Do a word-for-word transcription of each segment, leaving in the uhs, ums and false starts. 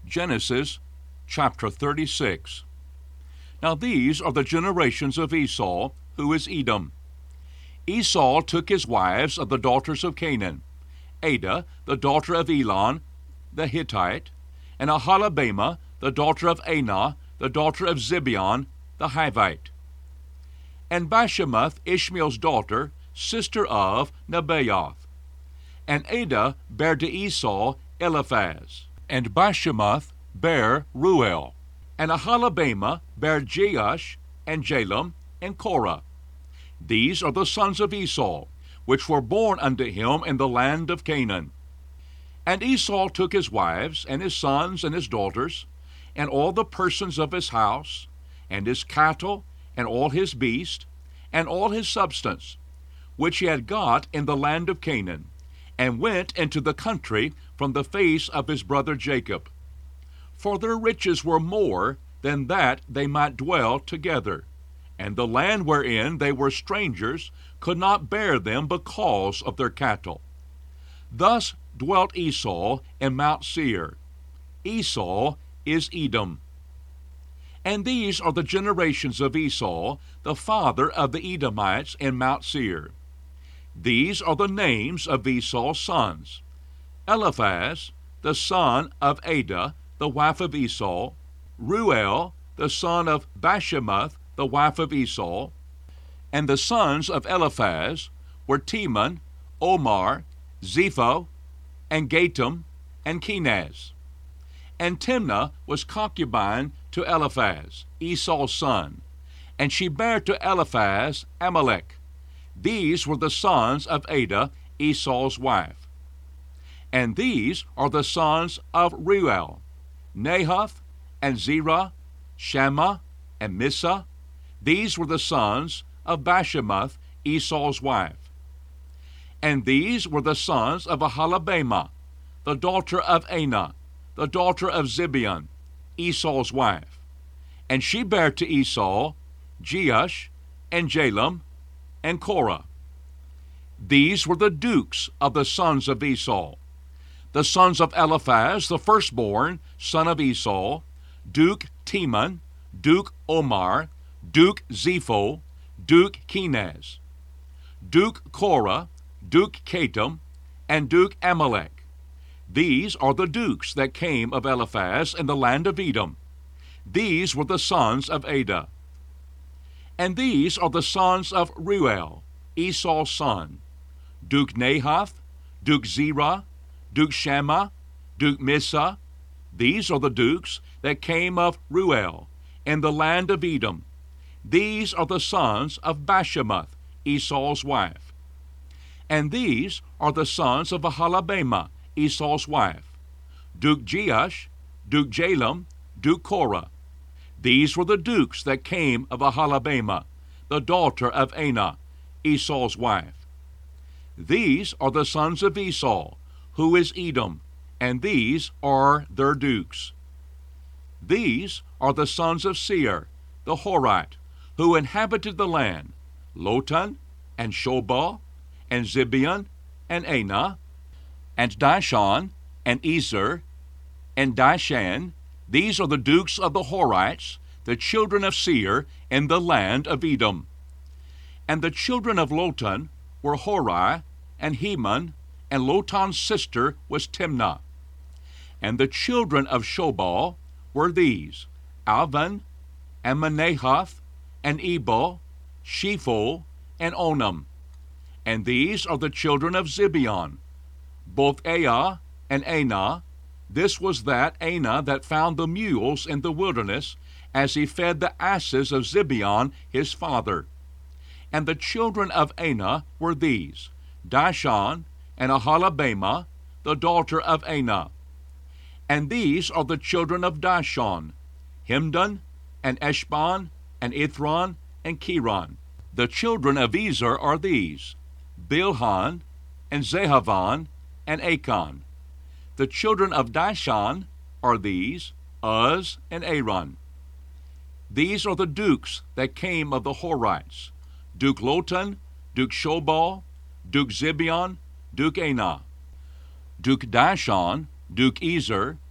Genesis chapter thirty-six. Now these are the generations of Esau, who is Edom. Esau took his wives of the daughters of Canaan, Adah, the daughter of Elon, the Hittite, and Aholibamah, the daughter of Anah, the daughter of Zibeon, the Hivite. And Bashemath, Ishmael's daughter, sister of Nebaioth. And Adah bare to Esau Eliphaz. And Bashemath bare Ruel. And Aholibamah bare Jeush, and Jalem, and Korah. These are the sons of Esau, which were born unto him in the land of Canaan. And Esau took his wives, and his sons, and his daughters, and all the persons of his house, and his cattle, and all his beasts, and all his substance, which he had got in the land of Canaan, and went into the country from the face of his brother Jacob. For their riches were more than that they might dwell together, and the land wherein they were strangers could not bear them because of their cattle. Thus dwelt Esau in Mount Seir. Esau is Edom. And these are the generations of Esau, the father of the Edomites in Mount Seir. These are the names of Esau's sons: Eliphaz, the son of Adah, the wife of Esau; Ruel, the son of Bashemath, the wife of Esau. And the sons of Eliphaz were Teman, Omar, Zepho, and Gatam, and Kenaz. And Timnah was concubine to Eliphaz, Esau's son, and she bare to Eliphaz Amalek. These were the sons of Adah, Esau's wife. And these are the sons of Reuel: Nahath, and Zerah, Shammah, and Missa. These were the sons of Bashemath, Esau's wife. And these were the sons of Aholibamah, the daughter of Anah, the daughter of Zibeon, Esau's wife. And she bare to Esau Jeush, and Jalem, and Korah. These were the dukes of the sons of Esau: the sons of Eliphaz, the firstborn, son of Esau, Duke Teman, Duke Omar, Duke Zepho, Duke Kenaz; Duke Korah, Duke Gatam, and Duke Amalek. These are the dukes that came of Eliphaz in the land of Edom. These were the sons of Adah. And these are the sons of Reuel, Esau's son: Duke Nahath, Duke Zerah, Duke Shammah, Duke Missa. These are the dukes that came of Reuel in the land of Edom. These are the sons of Bashemath, Esau's wife. And these are the sons of Aholibamah, Esau's wife: Duke Jeush, Duke Jalem, Duke Korah. These were the dukes that came of Aholibamah, the daughter of Anah, Esau's wife. These are the sons of Esau, who is Edom, and these are their dukes. These are the sons of Seir, the Horite, who inhabited the land: Lotan, and Shobal, and Zibeon, and Anah, and Dishon, and Ezer, and Dishan. These are the dukes of the Horites, the children of Seir, in the land of Edom. And the children of Lotan were Hori, and Heman, and Lotan's sister was Timnah. And the children of Shobal were these: Alvan, and Manahath, and Ebal, Shephol, and Onam. And these are the children of Zibeon: both Aa and Anah. This was that Anah that found the mules in the wilderness, as he fed the asses of Zibeon his father. And the children of Anah were these: Dishon, and Aholibamah, the daughter of Anah. And these are the children of Dishon: Himdan, and Eshban, and Ithron, and Cheran. The children of Ezer are these: Bilhan, and Zehavan, and Achan. The children of Dishon are these: Uz, and Aaron. These are the dukes that came of the Horites: Duke Lotan, Duke Shobal, Duke Zibeon, Duke Anah. Duke Dishon, Duke Ezer,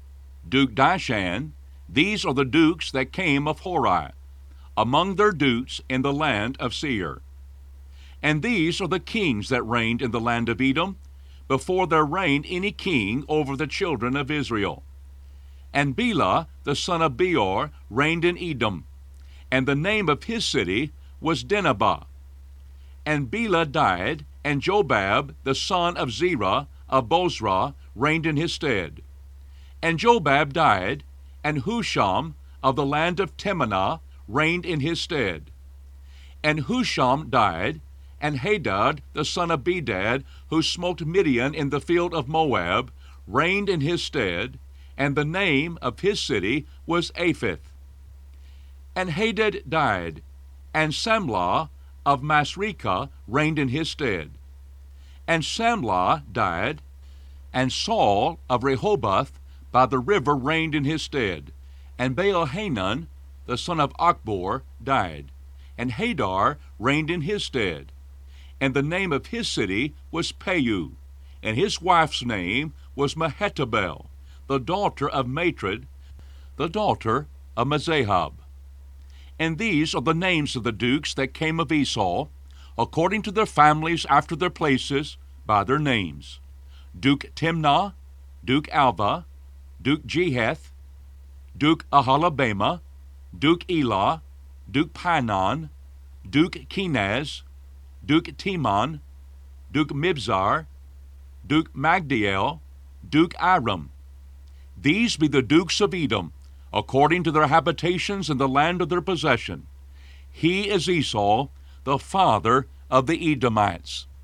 Duke Dishan. These are the dukes that came of Hori, among their dukes in the land of Seir. And these are the kings that reigned in the land of Edom, before there reigned any king over the children of Israel. And Bela the son of Beor reigned in Edom, and the name of his city was Dinhabah. And Bela died, and Jobab the son of Zerah of Bozrah reigned in his stead. And Jobab died, and Husham of the land of Temanah reigned in his stead. And Husham died, and Hadad the son of Bedad, who smote Midian in the field of Moab, reigned in his stead, and the name of his city was Aphith. And Hadad died, and Samlah of Masrekah reigned in his stead. And Samlah died, and Saul of Rehoboth by the river reigned in his stead. And Baal-Hanan the son of Achbor died, and Hadar reigned in his stead. And the name of his city was Pau, and his wife's name was Mehetabel, the daughter of Matred, the daughter of Mezahab. And these are the names of the dukes that came of Esau, according to their families after their places, by their names: Duke Timnah, Duke Alva, Duke Jeheth, Duke Ahalabama, Duke Elah, Duke Pinon, Duke Kenaz, Duke Timon, Duke Mibzar, Duke Magdiel, Duke Aram. These be the dukes of Edom, according to their habitations in the land of their possession. He is Esau, the father of the Edomites.